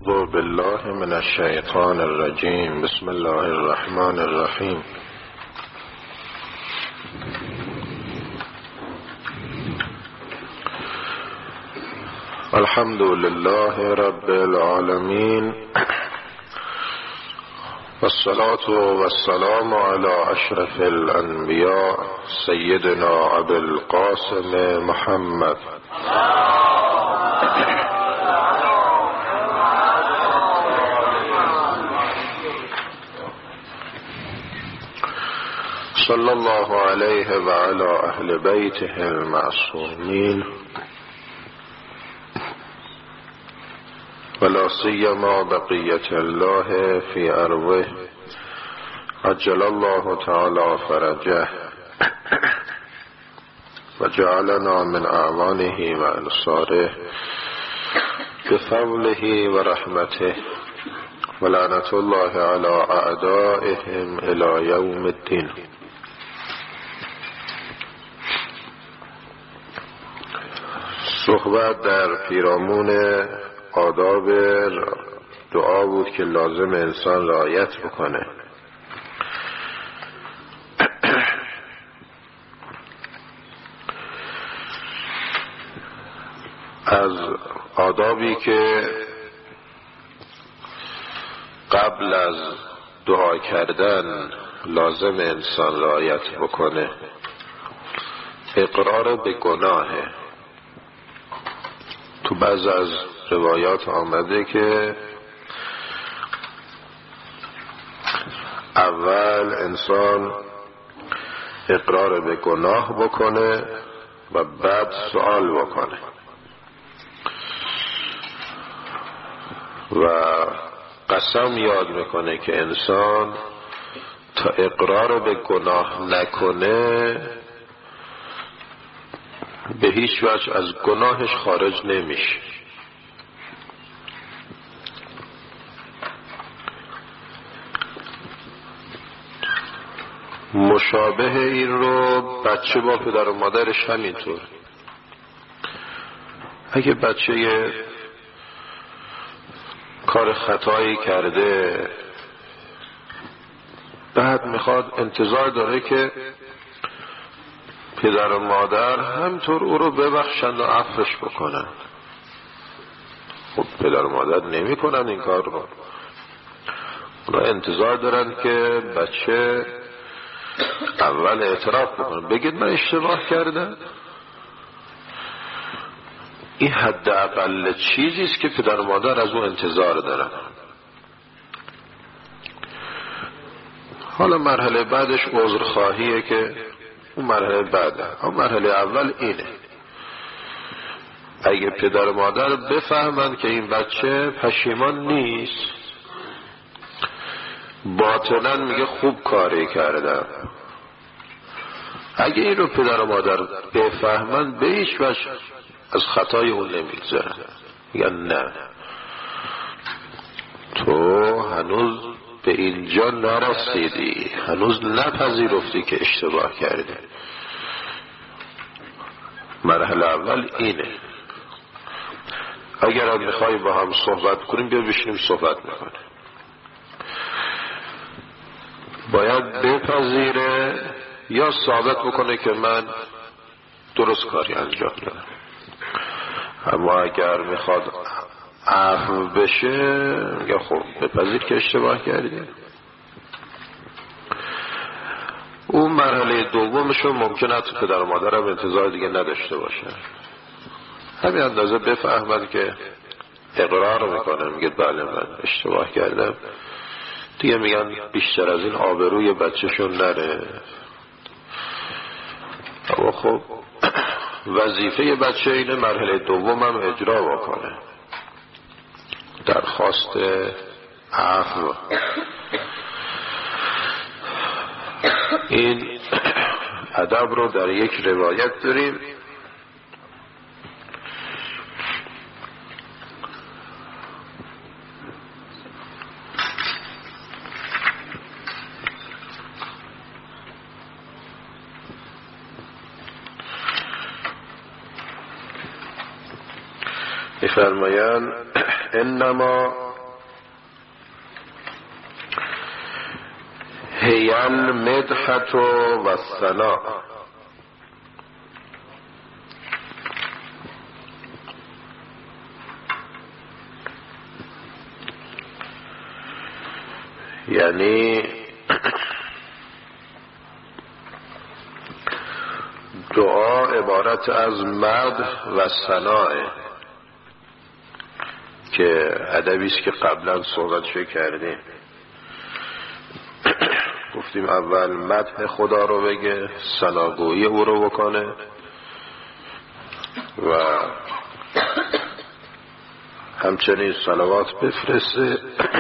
أعوذ بالله من الشيطان الرجيم. بسم الله الرحمن الرحيم. الحمد لله رب العالمين، والصلاة والسلام على أشرف الأنبياء سيدنا أبي القاسم محمد صلى الله عليه وعلى أهل بيته المعصومين، ولا سيما بقية الله في أرضه عجل الله تعالى فرجه وجعلنا من أعوانه وأنصاره بفضله ورحمته، ولعنة الله على أعدائهم إلى يوم الدين. صحبت در پیرامون آداب دعا بود که لازم انسان رعایت بکنه. از آدابی که قبل از دعا کردن لازم انسان رعایت بکنه اقرار به گناهه. تو بعض از روایات آمده که اول انسان اقرار به گناه بکنه و بعد سوال بکنه و قسم یاد میکنه که انسان تا اقرار به گناه نکنه به هیچ وجه از گناهش خارج نمیشه. مشابه این رو بچه با پدر و مادرش همینطور. اگه بچه کار خطایی کرده بعد میخواد انتظار داره که پدر و مادر همطور او رو ببخشند و عفوش بکنند. خب پدر و مادر نمی کنند این کار رو. اونا انتظار دارن که بچه اول اعتراف بکنه، بگید من اشتباه کردم. این حداقل چیزیست که پدر و مادر از اون انتظار دارن. حالا مرحله بعدش عذرخواهیه که اون مرحله بعده. اما مرحله اول اینه. اگه پدر و مادر بفهمند که این بچه پشیمان نیست، باطناً میگه خوب کاری کردم. اگه این رو پدر و مادر بفهمند به هیچ وجه از خطای اون نمیگذارن، میگن نه تو هنوز به اینجا نرسیدی، هنوز نپذیرفتی که اشتباه کردی. مرحله اول اینه. اگر هم میخوایی با هم صحبت کنیم بیا بشینیم صحبت میکنیم. باید بپذیره یا ثابت بکنه که من درست کاری انجام دادم. اما اگر میخواد عفو بشه یا خب بپذیر که اشتباه کردی. اون مرحله دومشو ممکنه حتی پدر و مادر هم انتظار دیگه نداشته باشه. همین اندازه بفهمد که اقرار میکنه، میگه بله من اشتباه کردم، دیگه میگن بیشتر از این آبروی بچه‌شون نره. اما خب وظیفه بچه اینه مرحله دوم هم اجرا بکنه، درخواست عفو. این ادب رو در یک روایت داریم می‌فرمایند انما هی المدحة و الثناء. یعنی دعا عبارت از مدح و ثناء که ادبی است که قبلا صحبتش کردیم. گفتیم اول مدح خدا رو بگه، ثناگویی او رو بکنه و همچنین صلوات بفرسته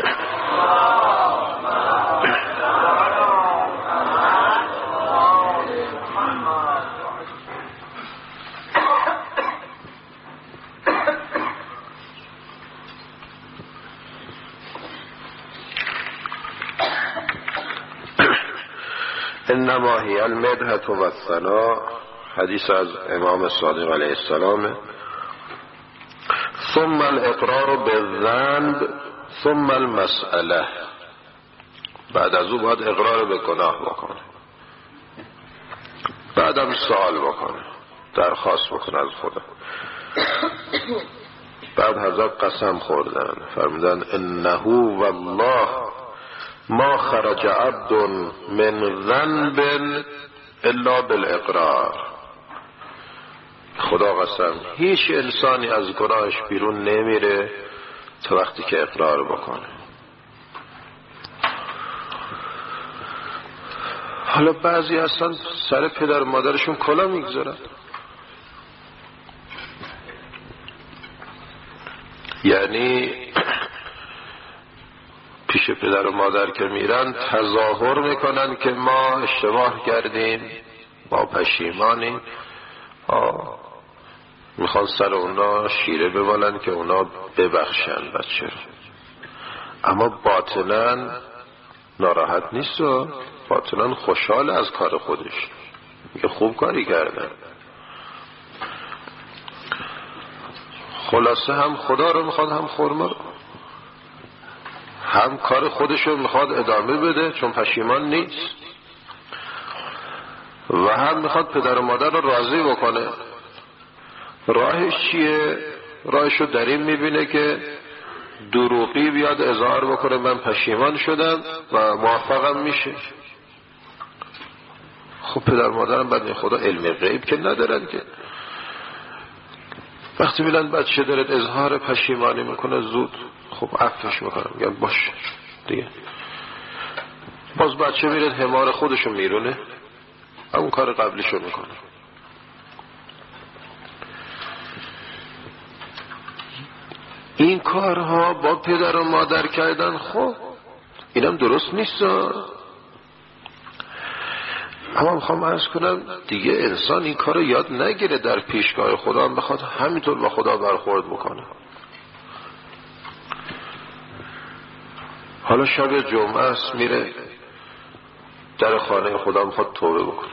انما هی المدحة و الثناء، حدیث از امام صادق علیه السلام. ثم الاقرار بالذنب ثم المسئله، بعد از او باید اقرار به گناه بکنه، بعدم سوال بکنه، درخواست بکنه از خدا. بعد حضرت قسم خوردن، فرمودن انه والله ما خرج عبد من ذنب الا بالاقرار. خدا قسم هیچ انسانی از گناهش بیرون نمیره تا وقتی که اقرار بکنه. حالا بعضی اصلا سر پدر و مادرشون کلا میگذارن، یعنی پیش پدر و مادر که میرن تظاهر میکنن که ما اشتباه کردیم، ما پشیمانیم، میخوان سر اونا شیره ببالن که اونا ببخشن بچه رو. اما باطناً ناراحت نیست و باطناً خوشحال از کار خودش، میگه خوب کاری کردن. خلاصه هم خدا رو میخواد، هم خرما رو، هم کار خودش رو میخواد ادامه بده چون پشیمان نیست، و هم میخواد پدر و مادر رو راضی بکنه. راهش چیه؟ راهش رو در این میبینه که دروغی بیاد اظهار بکنه من پشیمان شدم و موفقم میشه. خب پدر مادرم بعد خدا علم غیب که ندارن که وقتی میلن بچه دارد اظهار پشیمانی میکنه زود خب عفوش میکنم، میگن باشه دیگه. باز بچه میره حمار خودشو میرونه، اون کار قبلیشو میکنه. این کارها با پدر و مادر کردن خب اینم درست نیست، اما میخوام عرض کنم دیگه انسان این کارو یاد نگیره در پیشگاه خدا هم بخواد همینطور با خدا برخورد بکنه. حالا شب جمعه است میره در خانه خدا میخواد توبه بکنه.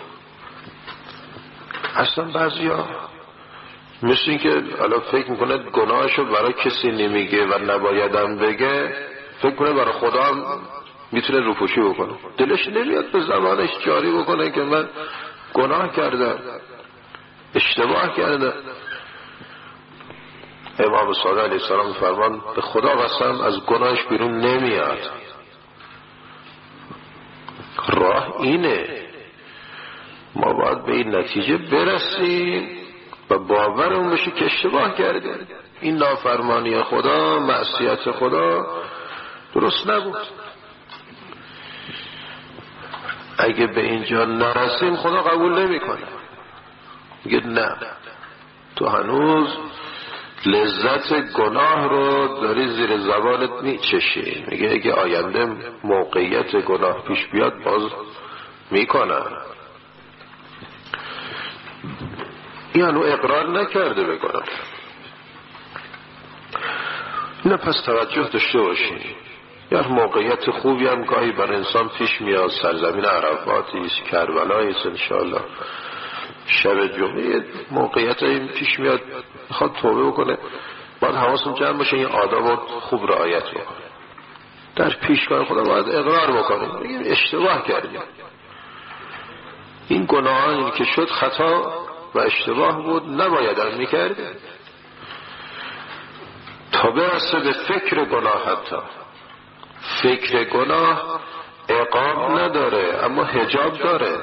اصلا بعضیا مثل این که حالا فکر میکنه گناهشو برای کسی نمیگه و نبایدم بگه، فکر کنه برای خدا هم میتونه روپوشی بکنه. دلش نمیاد به زبانش جاری بکنه که من گناه کردم، اشتباه کردم. امام صادق علیه السلام فرمان به خدا قسم از گناهش بیرون نمیاد. راه اینه، ما باید به این نتیجه برسیم و باورمون بشه که اشتباه کرده، این نافرمانی خدا، معصیت خدا درست نبود. اگه به اینجا نرسیم خدا قبول نمیکنه، میگه نه تو هنوز لذت گناه رو داری زیر زبانت میچشی. میگه اگه آینده موقعیت گناه پیش بیاد باز میکنن. این هنو اقرار نکرده بکنم. نه پس توجه داشته باشی، یه موقعیت خوبی هم گاهی بر انسان پیش میاد، سرزمین عرفاتی است، کربلایی است، انشاءالله شب جمعه موقعیت این پیش میاد میخواد توبه بکنه، باید حواسم جمع باشه این آداب رو خوب رعایت بکنه. در پیشگاه خدا باید اقرار بکنیم، بگیم اشتباه کردیم، این گناهانی که شد خطا و اشتباه بود، نباید میکردیم، تا برسه به فکر گناه. حتی فکر گناه عقاب نداره اما حجاب داره،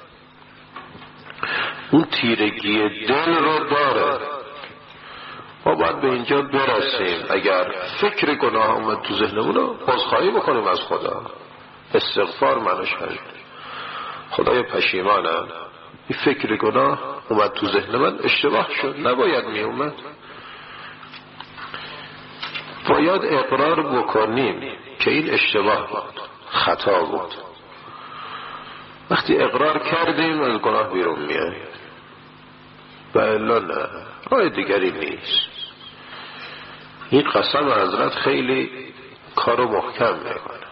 اون تیرگی دل رو داره. ما باید به اینجا برسیم اگر فکر گناه اومد تو ذهنمون رو عذرخواهی بکنیم از خدا، استغفار معنیش همین، خدای پشیمانم این فکر گناه اومد تو ذهن من، اشتباه شد، نباید می اومد. باید اقرار بکنیم که این اشتباه بود، خطا بود. وقتی اقرار کردیم از گناه بیرون میاییم، و الا نه، راه دیگری نیست. این قسم حضرت خیلی کارو محکم میکنه.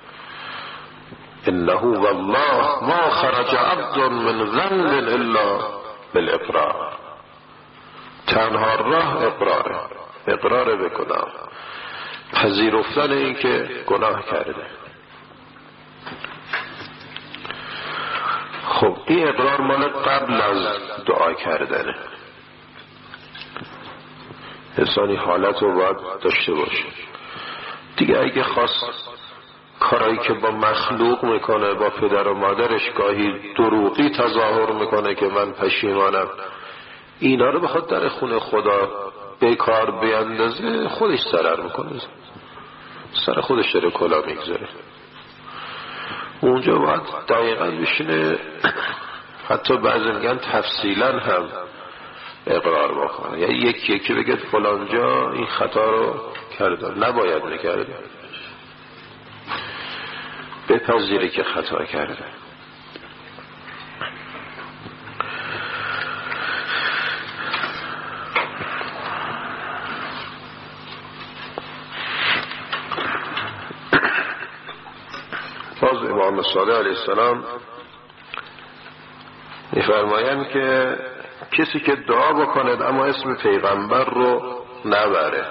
انه والله ما خرج عبد من ذنب الا بالاقرار. تنها راه اقراره، اقرار به گناه، پذیرفتن این که گناه کرده. خب این اقرار مال قبل از دعا کردنه. انسانی حالت رو باید داشته باشه دیگه. اگه خواست کارایی که با مخلوق میکنه، با پدر و مادرش گاهی دروغی تظاهر میکنه که من پشیمانم، اینا رو بخواد در خونه خدا بیکار بیندازه، خودش ضرر میکنه، سر خودش داره کلا میگذاره. اونجا باید دقیقا بشینه، حتی بعضی میگن تفصیلا هم اقرار بکنه، یعنی یکی بگه فلان جا این خطا رو کرده، نباید میکرده، بپذیره که خطا کرده. باز امام صادق علیه السلام میفرمایند که کسی که دعا بکند اما اسم پیغمبر رو نبره،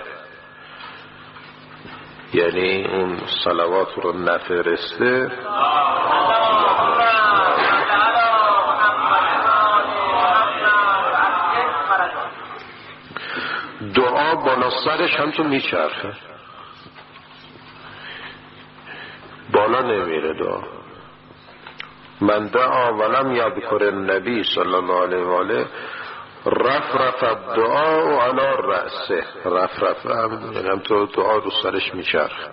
یعنی اون صلوات رو نفرسته، دعا بالا سرش هم تو میچرخه، بالا نمیره دعا. من دعا ولم یذکر النبی صلی الله علیه و آله رفرف الدعا علی رأسه. رفرف هم تو دعا رو سرش میچرخه.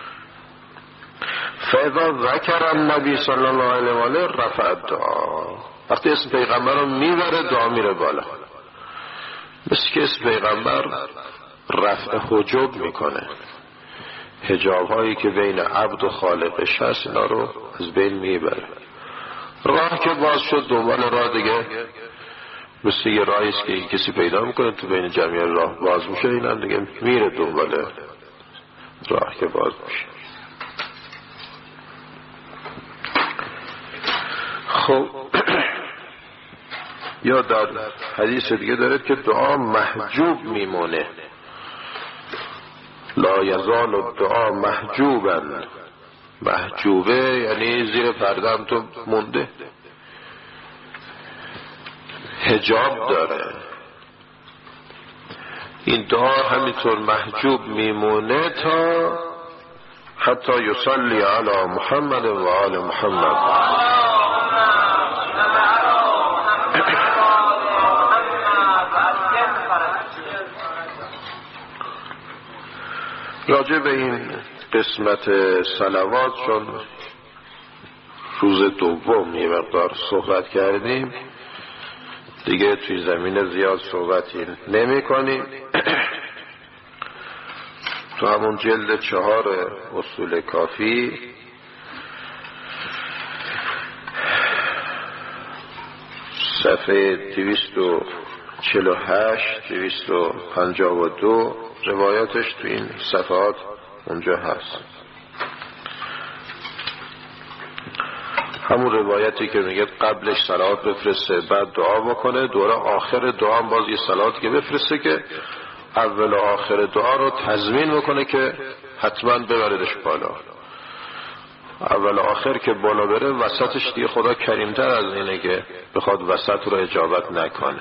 فاذا ذکر النبی صلی الله علیه و آله رفع الدعا. وقتی اسم پیغمبر رو میبره دعا میره بالا، مثل که اسم پیغمبر رفع حجاب میکنه، حجاب هایی که بین عبد و خالقش هست اینا رو از بین میبره. راه که باز شد دنبال راه دیگه، مثل یه راهیست که کسی پیدا میکنه تو بین جمعی راه باز میشه، این هم دیگه میره دنبال راه که باز میشه. خب یا در حدیث دیگه داره که دعا محجوب میمونه، لا یزال الدعا محجوبا. محجوبه یعنی زیر پرده هم تو مونده، حجاب داره. این دعا همینطور محجوب میمونه تا حتی یصلی علی محمد و آل محمد. راجع به این قسمت صلوات چون روز دوم یه مقدار صحبت کردیم دیگه توی زمین زیاد صحبتی نمی کنیم. تو همون جلد 4 اصول کافی صفحه 248 252 روایاتش تو این صفحات اونجا هست. همون روایتی که میگه قبلش صلوات بفرسته بعد دعا بکنه، دوره آخر دعا باز یه صلوات که بفرسته که اول و آخر دعا رو تضمین بکنه که حتما ببردش بالا. اول آخر که بالا بره وسطش دیگه خدا کریمتر از اینه که بخواد وسط رو اجابت نکنه.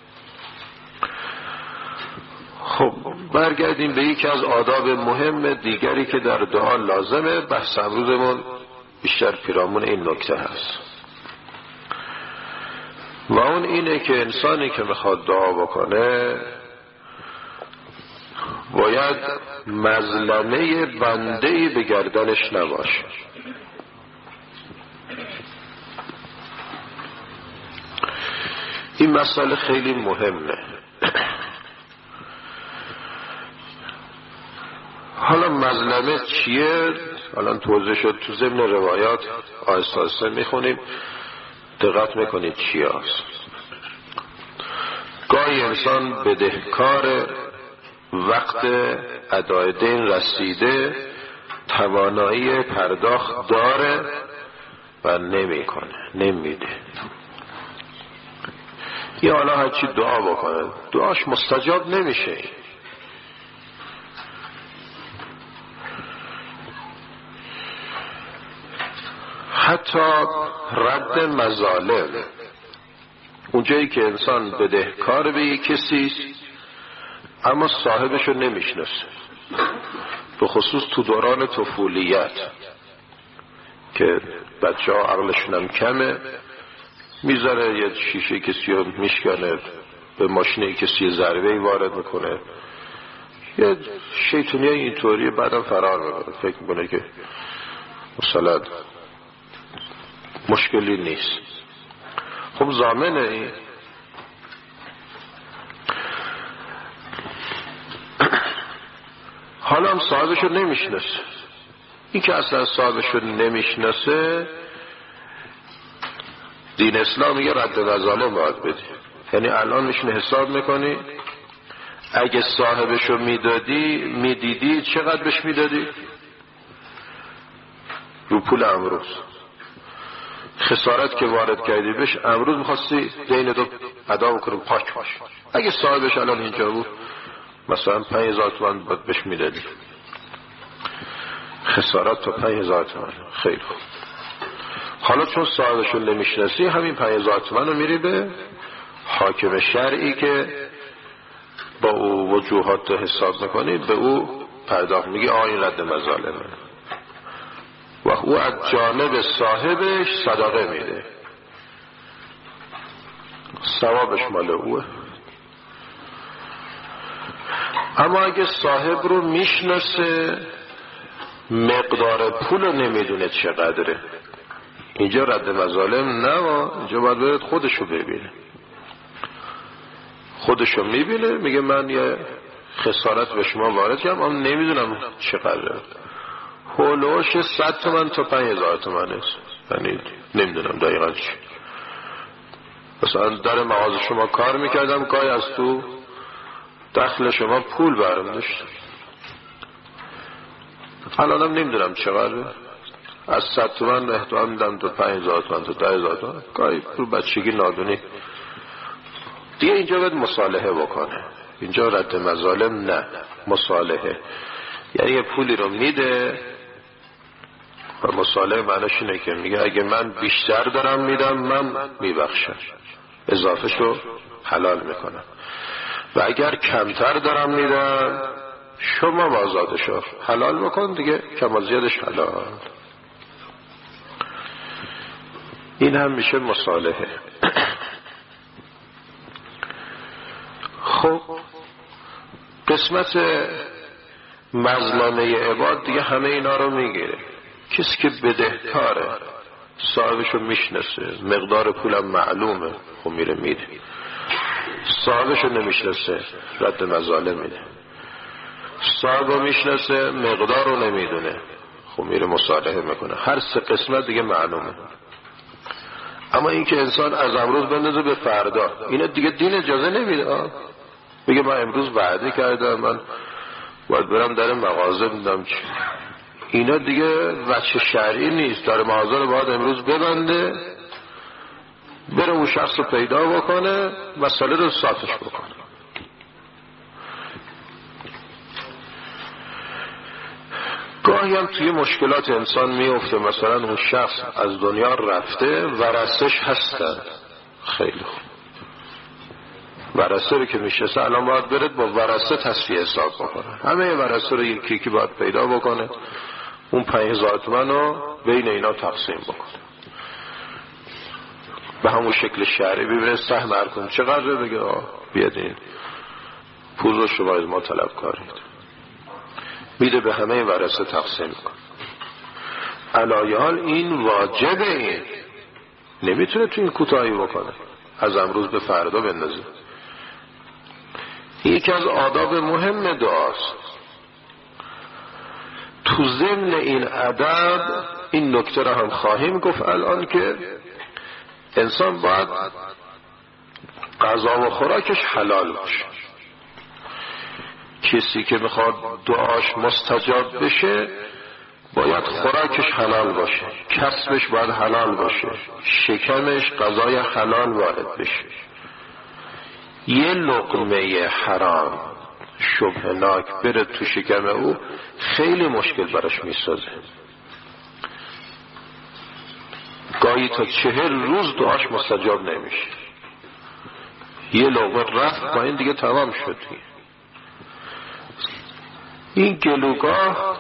خب برگردیم به یکی از آداب مهم دیگری که در دعا لازمه. بحث امروزمون بیشتر پیرامون این نکته هست و اون اینه که انسانی که میخواد دعا بکنه باید مظلمه بنده‌ای به گردنش نباشه. این مسئله خیلی مهمه. حالا مظلمه چیه؟ الان توضیح شد تو ضمن روایات، آهسته آهسته میخونیم، دقت میکنید چی هست. گاهی انسان بدهکار، وقت ادای دین رسیده، توانایی پرداخت داره و نمیکنه، نمیده. یا حالا هرچی دعا بکنه دعاش مستجاب نمیشه. حتی رد مظالم، اونجایی که انسان بدهکار به یک کسیست اما صاحبشو نمیشناسه، به خصوص تو دوران طفولیت که بچه ها عقلشون هم کمه، میذاره یه شیشه کسی رو میشکنه، به ماشین کسی ضربه‌ای وارد میکنه، یه شیطونی اینطوری، بعدم فرار میکنه، فکر میکنه که مثلا مشکلی نیست. خب ضامنه این. حالا هم صاحبشو نمیشناسه. این که اصلا صاحبشو نمیشناسه، دین اسلام میگه رد مظالم باید بدی. یعنی الان میشونه حساب میکنی اگه صاحبشو میدیدی چقدر بهش میدادی؟ رو پول امروز خسارت که وارد کردی بهش، امروز میخواستی دین دو ادا بکنی پاک باش. اگه صاحبش الان اینجا بود مثلا 5000 تومان باید بهش میدادی. خسارت تا 5000 تومان. خیلی خوب. حالا چون صاحبشو نمیشناسی، همین 5000 تومان رو میری به حاکم شرعی که با او وجوهات رو حساب میکنی، به او پرداخت، میگی این رد مظالمه و او از جانب صاحبش صدقه میده، ثوابش مال اوه. اما اگه صاحب رو میشناسه، مقدار پول رو نمیدونه چقدره، اینجا رد مظالم نه، اینجا باید برد خودشو ببینه. خودشو میبینه، میگه من یه خسارت به شما وارد کردم اما نمیدونم چقدره، هولوش 100 تومن تا 5000 تومن است، یعنی نمیدونم دقیقا چی. مثلا در مغازه شما کار میکردم، گاهی از تو دخل شما پول برم داشت، الانم نمیدونم چقدره، از 100 تومن احتمال میدم تا 5000 تومن تا 10000 تومن، گاهی پول بچگی نادونی دیگه. اینجا باید مصالحه بکنه، اینجا رد مظالم نه، مصالحه. یعنی یه پولی رو میده و مصالحه معنیش اینه که میگه اگه من بیشتر دارم میدم من میبخشم، اضافه شو حلال میکنم، و اگر کمتر دارم میدم شما آزادشو حلال بکن دیگه، کم از زیادش حلال. این هم میشه مصالحه. خب قسمت مظلمه عباد دیگه همه اینا رو میگیره. کسی که بدهکاره، صاحبشو میشناسه، مقدار پولم معلومه، خب میره میده. صاحبشو نمیشناسه، رد مظالم میده. صاحبو میشناسه، مقدار رو نمیدونه، خب میره مصالحه میکنه. هر سه قسمت دیگه معلومه. اما این که انسان از امروز بندازه به فردا، اینا دیگه دین اجازه نمیده. میگه من امروز وعده کردم من باید برم در مغازه میدم چی، اینا دیگه وجه شرعی نیست. در مغازه رو باید امروز ببنده، بره اون شخص رو پیدا بکنه، مسئله رو صافش بکنه. گاهی هم توی مشکلات انسان میفته، مثلا اون شخص از دنیا رفته، ورثش هستن، خیلی خوب، ورثه رو که میشناسه الان باید برد با ورثه تصفیه حساب بکنه، همه ورثه رو یکی یکی باید پیدا بکنه، اون 5000 تومان رو بین اینا تقسیم بکنه، به همون شکل شهری ببینه سهم هر کدوم چقدر، بگه بیاد این پول رو شما از ما طلب کارید، میده به همه ورثه تقسیم کن. علایال این واجبه، این نمیتونه تو این کوتاهی بکنه، از امروز به فردا بندازه. یکی از آداب مهم دعاست. تو ضمن این ادب این نکته را هم خواهیم گفت الان که انسان باید غذا و خوراکش حلال باشه. کسی که میخواد دعاش مستجاب بشه باید خوراکش حلال باشه، کسبش باید حلال باشه، شکمش غذای حلال وارد بشه. یه لقمه حرام شبهناک بره تو شکم او خیلی مشکل براش میسازه. گاهی تا 40 روز دعاش مستجاب نمیشه. یه لقمه رفت با این دیگه تمام شد. این گلوگاه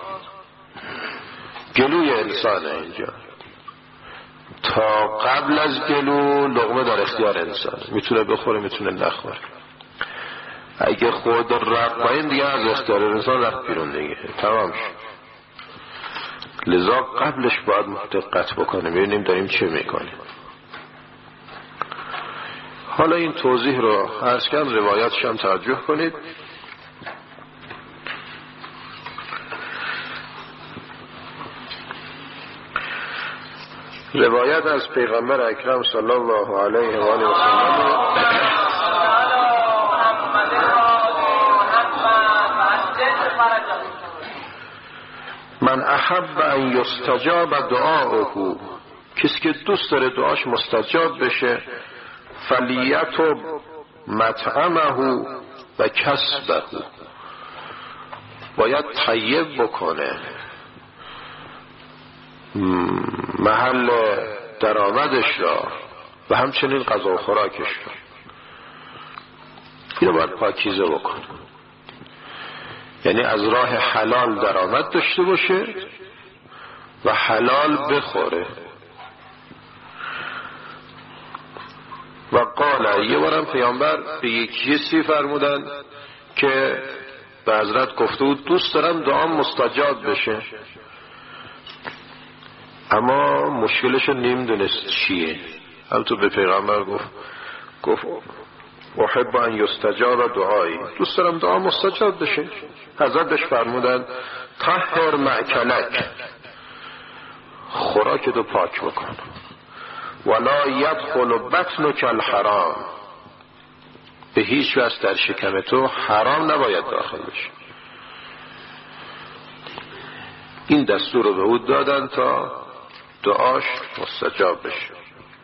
گلوی انسانه، اینجا تا قبل از گلو لقمه در اختیار انسان، میتونه بخوره میتونه نخوره. اگه خود رفت با این دیگه از اختیار انسان رفت بیرون دیگه تمام شد. لذا قبلش باید دقت بکنه ببینیم داریم چه میکنیم. حالا این توضیح رو عرض کردم، روایاتش هم توجه کنید. روایت از پیغمبر اکرم صلی الله علیه و آله و سلم: من احب ان یستجاب دعاؤه، کسی که دوست داره دعاش مستجاب بشه، فلیتب مطعمه و کسبه، باید طیب بکنه محل درآمدش را و همچنین غذا و خوراکش را. اینو باید پاکیزه بکنه، یعنی از راه حلال درآمد داشته باشه و حلال بخوره. و قال، یه بارم پیامبر به یکی فرمودن که به حضرت گفته بود دوست دارم دعام مستجاب بشه، اما مشکلش نمیدونست چیه. البته به پیغمبر گفت احب ان یستجاب دعایی، دوست دارم دعا مستجاب بشه. حضرتش فرمودن طهر مأکلک، خوراکتو پاک بکن، ولا یدخل بطنک الحرام، به هیچ وجه در شکم تو حرام نباید داخل بشه. این دستور رو به او دادن تا دعاش مستجاب بشه.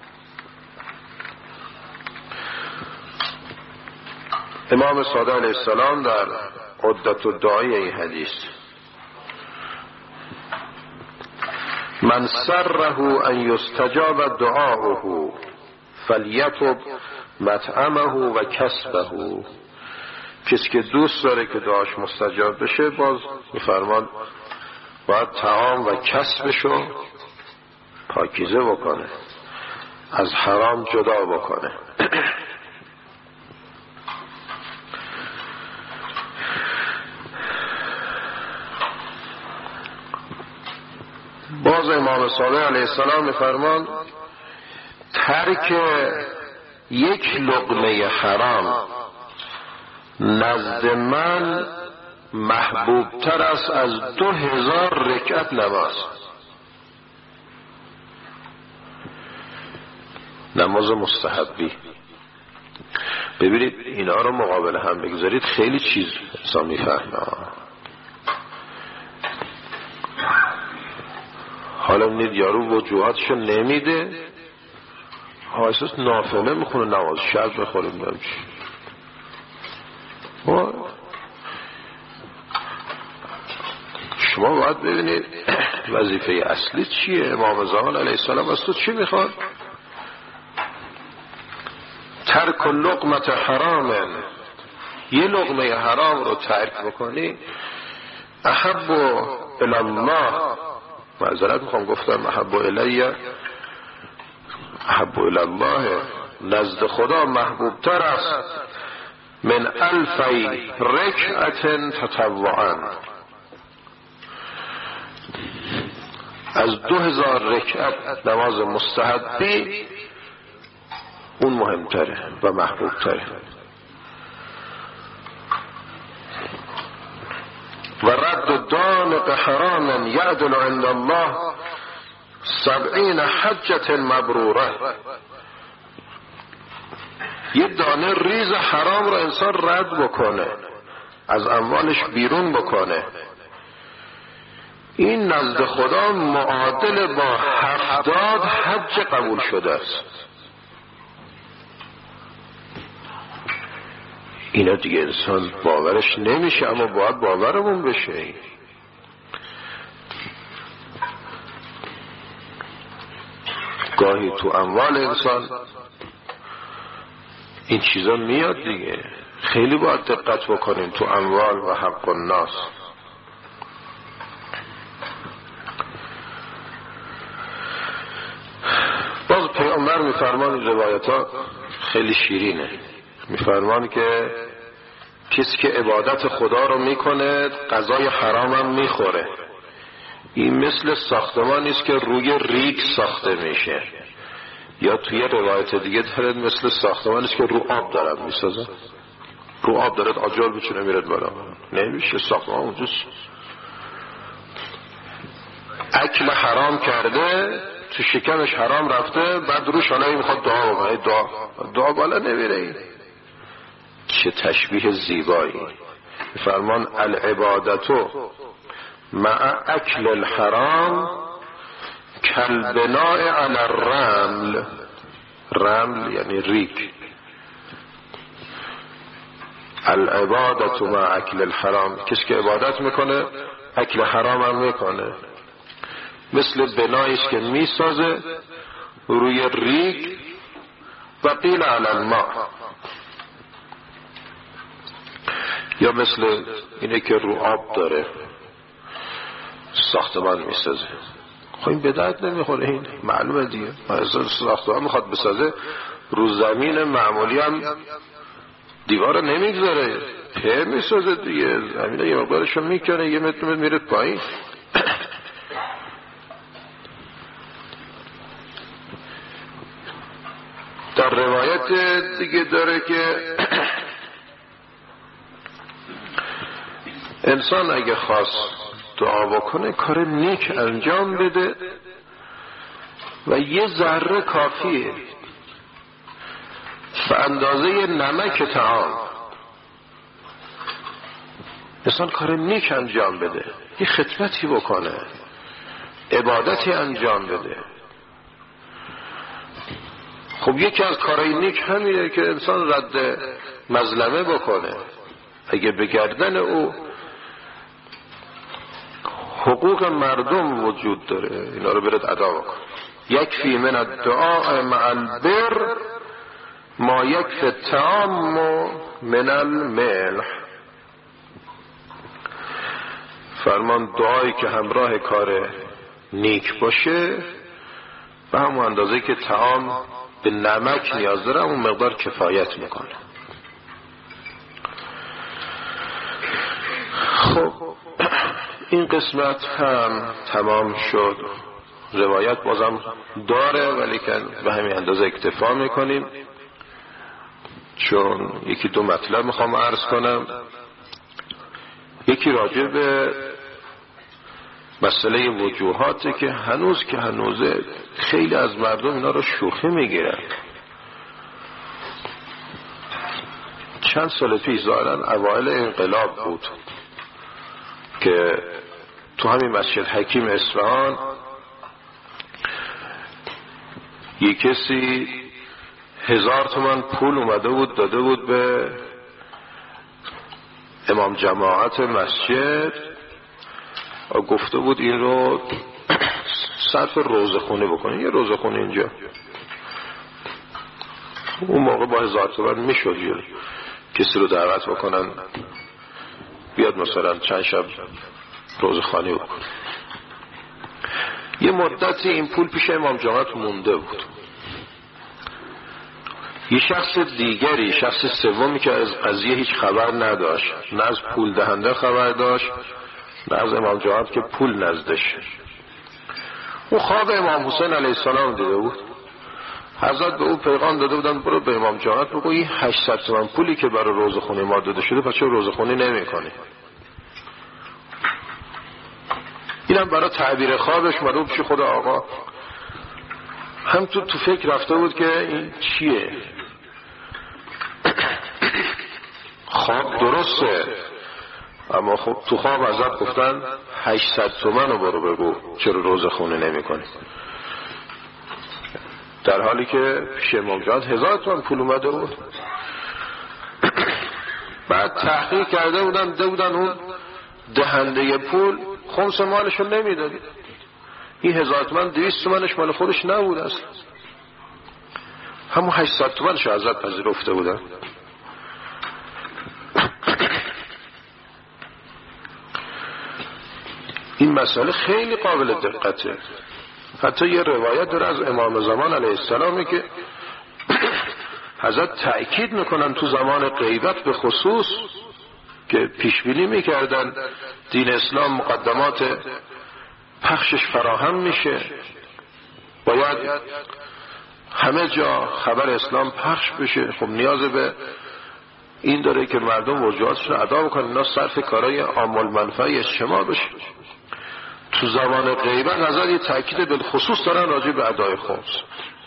امام صادق علیه السلام در عدت الدعای این حدیث: من سره ان یستجاب دعاؤه فلیطب مطعمه و کسبه، کسی که دوست داره که دعاش مستجاب بشه باز میفرمان باید طعام و کسبشو پاکیزه بکنه، از حرام جدا بکنه. باز امام صادق علیه السلام میفرمان ترک یک لقمه حرام نزد من محبوب تر است از 2000 رکعت نماز. نماز مستحبی. ببینید اینا رو مقابل هم بگذارید خیلی چیز انسان میفهمه. حالا میدید یارو وجوهاتشو نمیده، احساس نافله میخونه، نماز شب بخوره، میدونم چی. شما باید ببینید وظیفه اصلی چیه. امام زمان علیه السلام از تو چی میخواد؟ ترک لقمت حرام، یه لقمه حرام رو ترک بکنی احب الی الله، معذرت میخوام گفتم احب الی، احب الی الله، نزد خدا محبوب تر است من 1000 رکعت تطوعا، از 2000 رکعت نماز مستحبی اون مهمتره و محبوبتره. و رد دانق حرام یعدل عند الله 70 حجة مبروره، یه دانه ریز حرام رو انسان رد بکنه، از اموالش بیرون بکنه، این نزد خدا معادل با 70 حج قبول شده است. اینا دیگه انسان باورش نمیشه، اما باید باورمون بشه. گاهی تو اموال انسان این چیزا میاد دیگه، خیلی باید دقت بکنیم تو اموال و حق الناس. باز پیامبر میفرمان، روایت ها خیلی شیرینه، میفرمان که کسی که عبادت خدا رو میکنه غذای حرام هم میخوره. این مثل ساختمانی است که روی ریگ ساخته میشه، یا توی روایت دیگه دارد مثل ساختمانی است که رو آب دارد میسازه، رو آب دارد آجر بچونه میرد بالا، نمیشه ساختمان اونجاست. اکل حرام کرده، تو شکمش حرام رفته، بعد روش حالا میخواد دعا بکنه، دعا بالا نمیره. این چه تشبیه زیبایی. فرمان العبادتو مع اکل الحرام کالبناء علی الرمل، رمل یعنی ریگ. العبادت مع اکل الحرام، کسی که عبادت میکنه اکل حرام هم میکنه، مثل بنایش که میسازه روی ریگ. و قیل علی الماء، یا مثل اینه که رو آب داره ساختمان میسازه. خب این بدعت نمیخوره، این معلومه دیگه. ساختمان میخواد بسازه رو زمین معمولی هم دیوار نمیگذاره، په میسازه دیگه، زمین یه مقدارشو میکنه، یه متر میره پایین. در روایت دیگه داره که انسان اگه خواست دعا بکنه کار نیک انجام بده و یه ذره کافیه، به اندازه نمک طعام. انسان کار نیک انجام بده، یه خدمتی بکنه، عبادتی انجام بده. خب یکی از کارهای نیک همینه که انسان رد مظلمه بکنه. اگه به گردن او حقوق مردم وجود داره، اینا رو برد ادا بکن. یکفی من الدعاء مع البر ما یکفی الطعام من الملح. فرمان دعایی که همراه کار نیک باشه به همون اندازه که طعام به نمک نیاز داره اون مقدار کفایت میکنه. خب این قسمت هم تمام شد. روایت بازم داره ولی که به همین اندازه اکتفا میکنیم، چون یکی دو مطلب میخوام عرض کنم. یکی راجع به مسئله وجوهاته که هنوزه خیلی از مردم اینا رو شوخی میگیرن. چند سال پیش ظاهراً اوایل انقلاب بود که تو همین مسجد حکیم اصفهان یک کسی 1000 تومان پول اومده بود داده بود به امام جماعت مسجد گفته بود این رو صرف روزخونی بکنه. یه روزخونی اینجا اون موقع با 1000 تومان میشد کسی رو دعوت بکنن بیاد مثلا چند شب روزخوانی بکنه. یه مدتی این پول پیش امام جماعت مونده بود. یه شخص دیگری، شخص سومی که از قضیه هیچ خبر نداشت، نه از پول دهنده خبر داشت نه از امام جماعت که پول نزدش، اون خواب امام حسین علیه السلام دیده بود. حضرت به او پیغام داده بودن برو به امام جماعت بگو این 800 تومان پولی که برای روزخونی ما داده شده پس چرا روزخونی نمی کنی؟ اینم برای تعبیر خوابش مدوم پیش خدا آقا هم تو فکر رفته بود که این چیه. خواب درسته اما خب تو خواب ازت گفتن 800 تومان رو برو بگو چرا روزخونی نمی کنی، در حالی که پیش امام جماعت 1000 تومان پول اومده بود. بعد تحقیق کرده بودن اون دهنده پول خمس مالشو نمیداد. این 1000 تومان 200 تومانش مال خودش نبود اصلا، همون 800 تومانش ازت پذیرفته بودن. این مسئله خیلی قابل دقته. حتی یه روایت داره از امام زمان علیه السلامی که حضرت تأکید میکنن تو زمان غیبت به خصوص که پیشبینی میکردن دین اسلام مقدمات پخشش فراهم میشه، باید همه جا خبر اسلام پخش بشه. خب نیاز به این داره که مردم وجوهاتشون رو ادا بکنن، اینا صرف کارهای عام المنفعه اجتماع بشه. تو زمان غیبت نظر یه تأکید بالخصوص دارن راجع به ادای خمس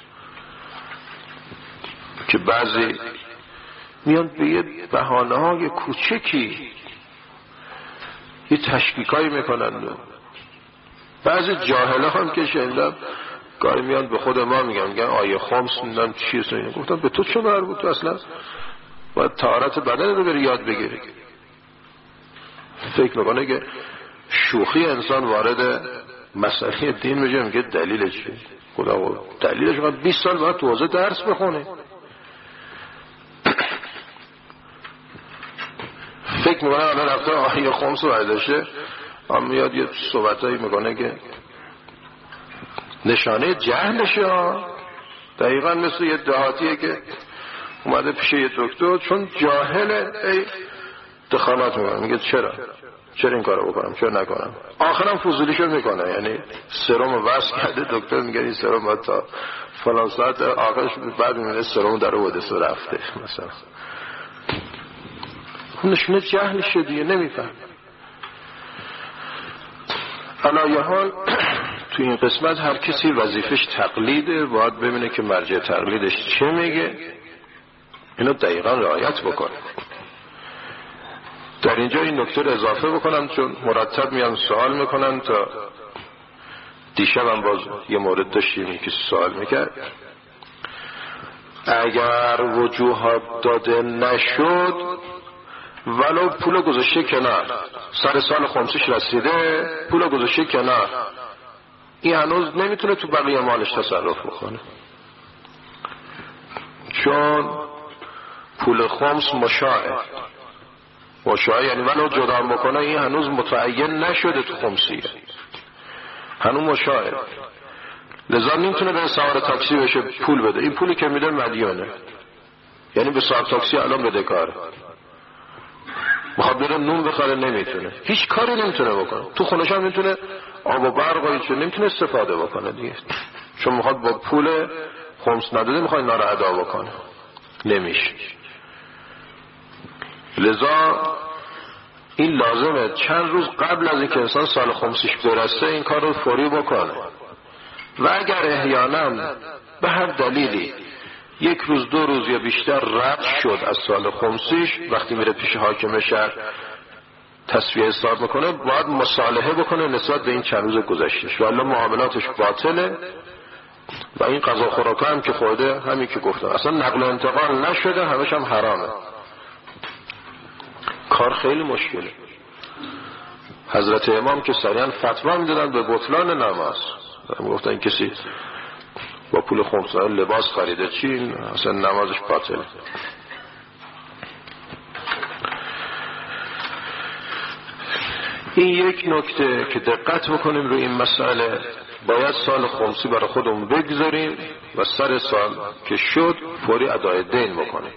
که بعضی میان به یه بهانه های کوچکی یه تشکیکایی میکنن. بعضی جاهله هم که شنیدم گاهی میان به خود ما میگن آیه خمس میدن چیه سنینه. گفتم به تو چه مربوط؟ تو اصلا باید طهارت بدن رو بری یاد بگیری. فکر میکنه که شوخی انسان وارد مسئله دین میشه، میگه دلیلش چیه؟ خدا دلیلش باید 20 سال باید تو حوزه درس بخونه. فکر میکنه الان رفته آیه خمس رو برداشته هم میاد یه صحبتایی میکنه که نشانه جهلشه. دقیقا مثل یه دهاتیه که اومده پیش یه دکتر چون جاهله ای دخالات میکنه، میگه چرا این کارو بکنم چرا نکنم، آخرم فضولیشو میکنه. یعنی سرم وصل کرده دکتر میگه این سرم باید تا فلان ساعت، آخرش بعد میبینه سرم در اودسه رفته مثلا. نشونه جهلش دیگه نمیفهم. علایه حال تو این قسمت هر کسی وظیفش تقلیده، باید ببینه که مرجع تقلیدش چه میگه، اینو دقیقا رعایت بکنه. در اینجا این نکته اضافه بکنم چون مرتب میان سوال میکنن. تا دیشب هم باز یه مورد داشتیم که سوال میکرد اگر وجوهات داده نشد ولو پول گذاشته کنار، سر سال خمسش رسیده پول گذاشته کنار، این هنوز نمیتونه تو بقیه مالش تصرف بکنه چون پول خمس مشاعه یعنی ولو جدا بکنه این هنوز متعین نشده تو خمسیه، هنوز مشاعه، لذا نمیتونه به سوار تاکسی بشه پول بده. این پولی که میده مدیونه، یعنی به سوار تاکسی الان بده کاره، بخواد بره نون بخره نمیتونه، هیچ کاری نمیتونه بکنه. تو خونش هم نمیتونه آب و برق و هیچ نمیتونه استفاده بکنه دیگه، چون میخواد با پول خمس نداده میخواد اینا رو ادا بکنه، نمیشه. لذا این لازمه چند روز قبل از اینکه انسان سال خمسش برسه این کار رو فوری بکنه. و اگر احیانا به هر دلیلی یک روز دو روز یا بیشتر رد شد از سال خمسیش، وقتی میره پیش حاکم شهر تصفیه حساب میکنه باید مصالحه بکنه نسبت به این چند روز گذشتهش، ولی معاملاتش باطله و این غذا خوراک هم که خورده همین که گفتم اصلا نقل و انتقال نشده، همش هم حرامه. کار خیلی مشکله. حضرت امام که سریعا فتوا میدادن به بطلان نماز. گفتن کسی با پول خمسانه لباس خریده چی اصلا نمازش باطله. این یک نکته که دقت بکنیم روی این مسئله. باید سال خمسی برای خودمون بگذاریم و سر سال که شد فوری ادای دین بکنیم.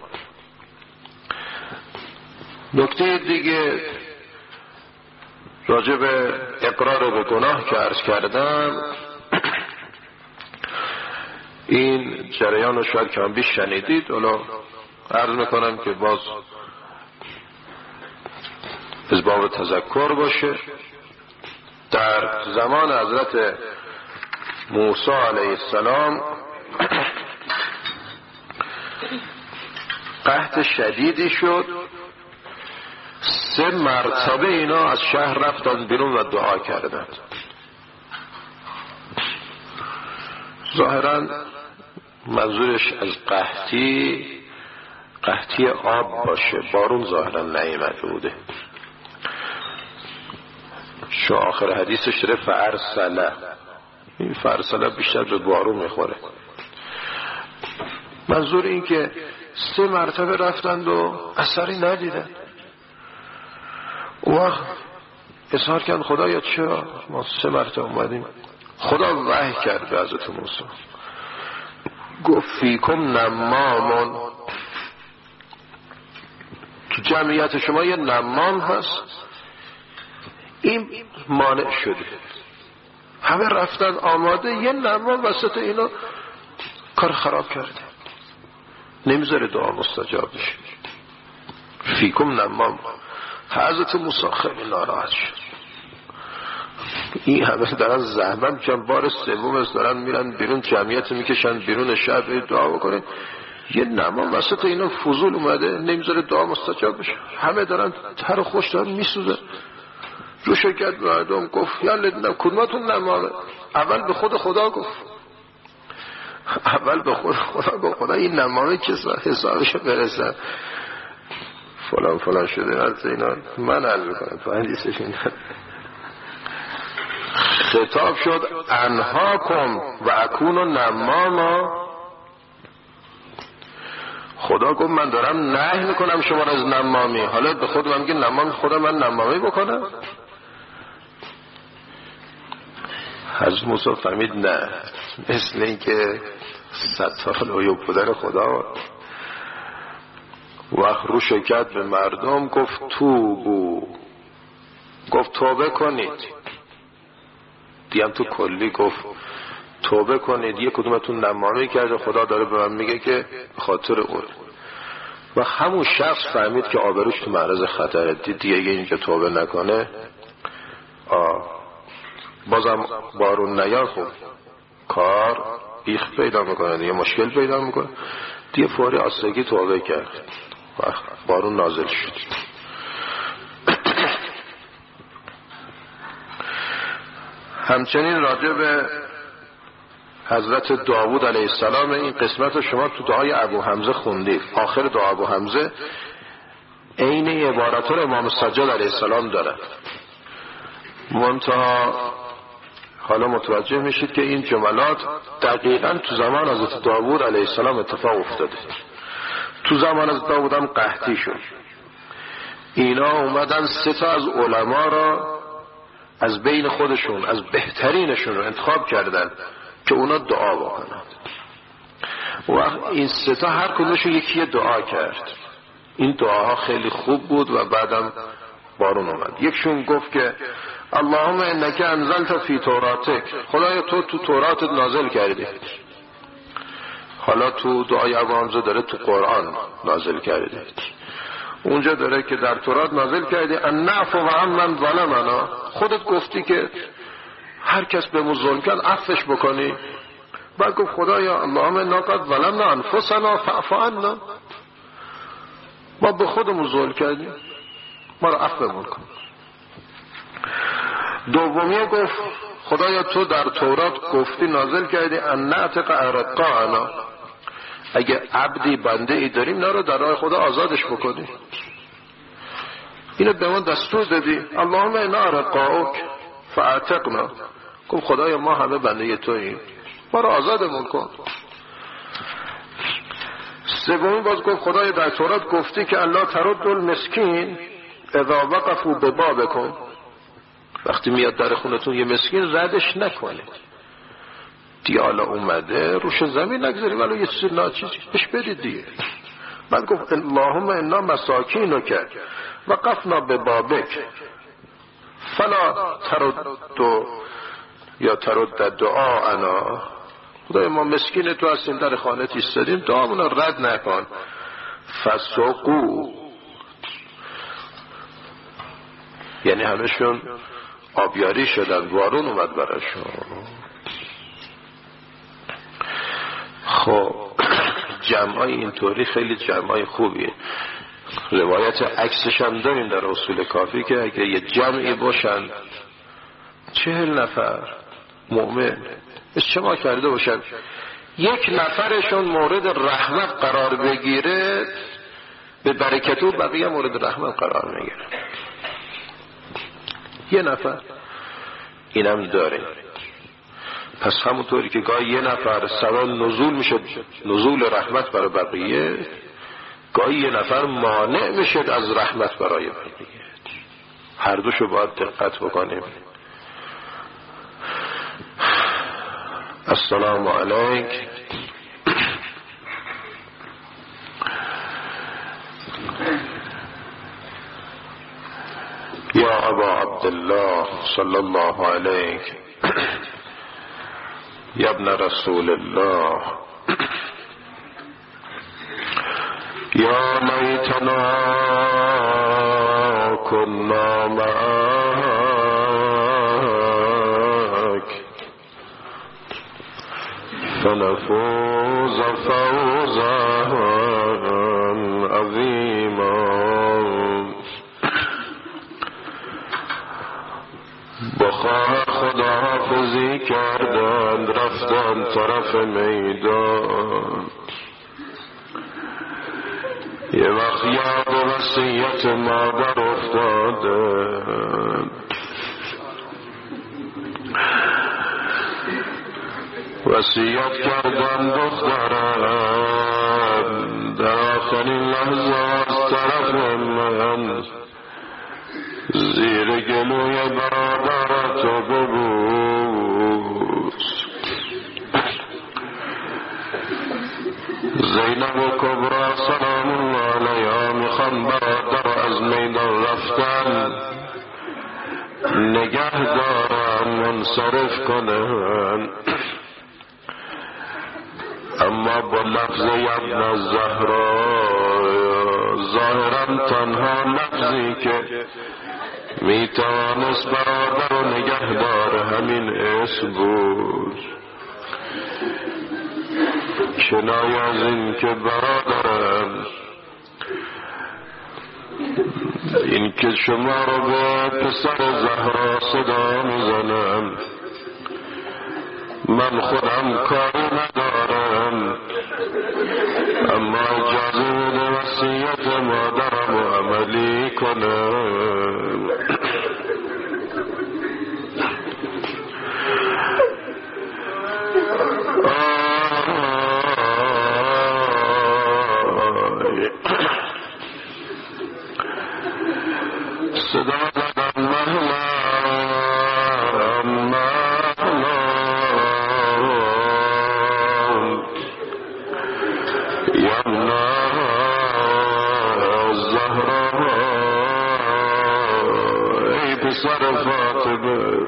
نکته دیگه راجع به اقرار به گناه که عرض کردم، این جریان رو شاید کم بیش شنیدید. حالا عرض میکنم که باز از باب تذکر باشه. در زمان حضرت موسی علیه السلام قحط شدیدی شد. 3 مرتبه اینا از شهر رفتن بیرون و دعا کردند. ظاهرا منظورش از قحطی آب باشه، بارون ظاهرا نیامده بوده، چون آخر حدیثش داره فارسله. این فارسله بیشتر به بارون میخوره. منظور این که 3 مرتبه رفتند و اثری ندیدن. وقت اظهار کردن خدایا چرا ما 3 مرتبه اومدیم؟ خدا وحی کرد به حضرت موسی، گفت فیکم نمامون، تو جمعیت شما یه نمام هست، این مانع شده. همه رفتن آماده، یه نمام وسط اینا کار خراب کرده، نمیذاره دعا مستجاب بشه. فیکم نمام. حضرت موسی خیلی ناراحت شد. این همه دارن زحمت میکنن، بار سوم دارن میرن بیرون، جمعیت میکشن بیرون شهر دعا بکنن، یه نمام وسط اینا فضول اومده، نمیذاره دعا مستجاب بشه. همه دارن تر و خوش دارن میسوزه. رو شکت مردم گفت یا لدنم کدومتون نمامه؟ اول به خود خدا گفت، خدا این نمامه که حسابشو برسن فلان شده از اینا من حل میکنم تو حدیثش. این خطاب شد انهاکم و اکون نماما. خدا گفت من دارم نهی میکنم شما را از نمامی، حالا به خود من میگه نمامی، خدا من نمامی بکنم؟ حضرت موسی فهمید نه، مثل این که ستار عیوب بودن خدا. وقت رو شکت به مردم گفت گفت توبه کنید. دیم تو کلی گفت توبه کنید. یک کدومتون نمامی کرده، خدا داره به من میگه که خاطر اون. و همون شخص فهمید که آبروش تو معرض خطره. دیگه اینجا توبه نکنه بازم بارون نیاد، خب کار بیخ پیدا میکنه، دیگه مشکل پیدا میکنه. دیگه فوری آستگی توبه کرد و بارون نازل شد. همچنین راجع به حضرت داوود علیه السلام، این قسمت شما تو دعای ابو حمزه خوندید. آخر دعا ابو حمزه عین عبارات امام سجاد علیه السلام داره. منتها حالا متوجه میشید که این جملات دقیقاً تو زمان حضرت داوود علیه السلام اتفاق افتاده. تو زمان حضرت داوود هم قحطی شد. اینا اومدن 3 از علما را از بین خودشون، از بهترینشون رو انتخاب کردن که اونا دعا بکنن. و این 3 هر کدومشون یکی دعا کرد. این دعاها خیلی خوب بود و بعدم بارون اومد. یکشون گفت که اللهم انک انزلت فی توراتک، خدایا تو توراتت نازل کردی. حالا تو دعای ابو حمزه داره تو قرآن نازل کردی. اونجا داره که در تورات نازل کردی ان نعفو عمن ظلمنا، خودت گفتی که هر کس به ما ظلم کرد عفوش بکنی. بعد گفت خدایا اللهم انا قد ظلمنا انفسنا فاعف عنا، ما به خودمون ظلم کردیم، ما رو عفو کن. دومیه گفت خدایا تو در تورات گفتی نازل کردی ان نعتق ارقانا، اگه عبدی بنده ای داریم نه رو در راه خدا آزادش بکنی. اینو به ما دستور دادی، اللهم انا رقاؤک فاعتقنا. گفت خدای ما همه بنده توییم، ما رو آزادمون کن. سومی باز گفت خدای در تورات گفتی که الله ترد المسکین اذا وقفوا ببابکم، وقتی میاد در خونتون یه مسکین ردش نکنید. دیالا اومده روش زمین نگذاری ولی یه چیز ناچیزی بهش بدید دیگه. بعد گفت اللهم انا مساکینک وقفنا ببابک فلا ترد یا ترد دعاءنا. خدای ما مسکین تو هستیم، در خانه ایستادیم، دعامون رو رد نکن. فسقوا، یعنی همشون آبیاری شدن، بارون اومد براشون. خب جمعای اینطوری خیلی جمعای خوبیه. روایت عکسش هم داریم در اصول کافی که اگه یه جمعی باشن 40 نفر مؤمن اجتماع کرده باشن، یک نفرشون مورد رحمت قرار بگیره، به برکت و بقیه مورد رحمت قرار میگیره. یه نفر اینم داره. پس همونطوری که گاهی یه نفر سبب نزول میشه، نزول رحمت برای بقیه، گاهی یه نفر مانع میشه از رحمت برای بقیه. هر دوشو باید دقت بکنیم. السلام علیک. یا ابا عبدالله صلی الله علیک یا ابن رسول الله یا لیتنا کنا معک فنفوز فوزا عظیما. بخواه خداحافظی کردند، رفتن طرف میدان. یه وقت یاد وصیت مادر افتادند، وصیت کردن دخترم در آخرین لحظه از طرف من زیر گلوی برادرتو ببوس. زینب و کبرا سلام الله علیها میخوان برادر از میدان رفتن نگه دارن، منصرف کنن، اما با لفظ ابن الزهرا ظاهرا تنها لفظی که میتوانست برادر و نگه داره همین اسم بود. کنایه از این که برادرم، این که شما رو به پسر زهرا صدا میزنم، من خودم کاری ندارم، اما اجازه بده وصیت مادرم رو عملی کنم. صدا زدن مهلا سر فاطمه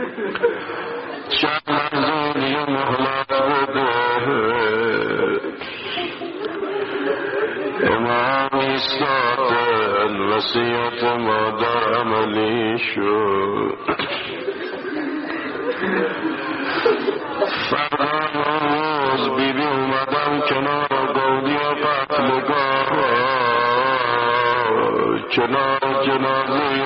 چند لحظه مهلت بده. امام ایستادن، وصیت مادر عملی شد. فردا نوروز بیبی اومدن کنار گودی و قتلگاه، کنار جنازه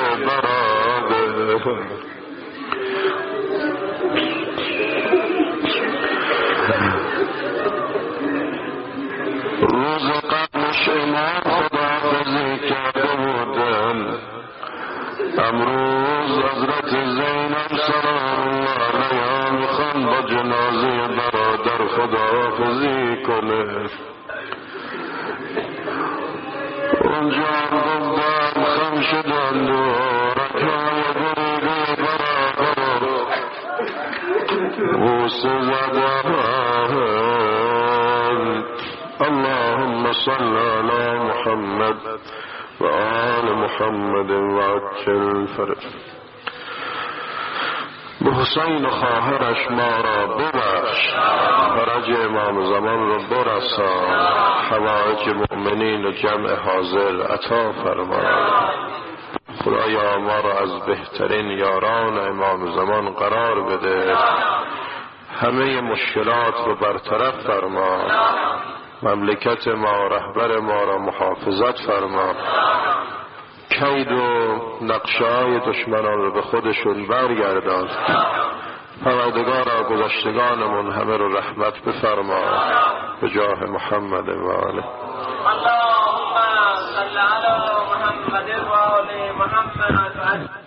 روز قبلش امام خداحافظی کرده بودن، با جنازه برادر خداحافظی کنه. اونجا گفتم خم شدند و رکای بریده برادر بوسه زدند. اللهم صل علی محمد و آل محمد و عجل فرج. به حسین و خواهرش ما را ببخش، فرج امام زمان را برسان، حوائج مؤمنین و جمع حاضر عطا فرما. خدایا ما را از بهترین یاران امام زمان قرار بده، همه مشکلات رو برطرف فرما، مملکت ما رهبر ما را محافظت فرما، کید و نقشه‌های دشمنان رو به خودشون برگردان. پروردگارا گذشتگانمون همه رو رحمت بفرما به جاه محمد و آله. اللهم صل علی محمد و آل محمد.